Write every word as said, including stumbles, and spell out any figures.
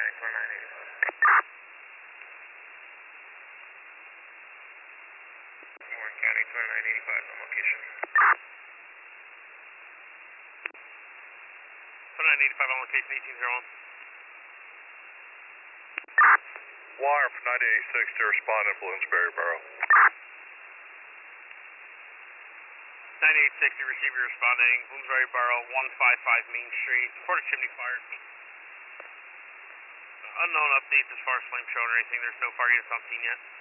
County, twenty-nine eighty-five. Warren County, twenty-nine eighty-five on location. twenty-nine eighty-five on location, eighteen zero one. Wire from ninety eighty-six to respond in Bloomsbury Borough. nine eight six, you receive your responding, Bloomsbury Borough, one fifty-five Main Street, quarter chimney fire. Unknown updates as far as flame shown or anything, there's no fire units on scene yet.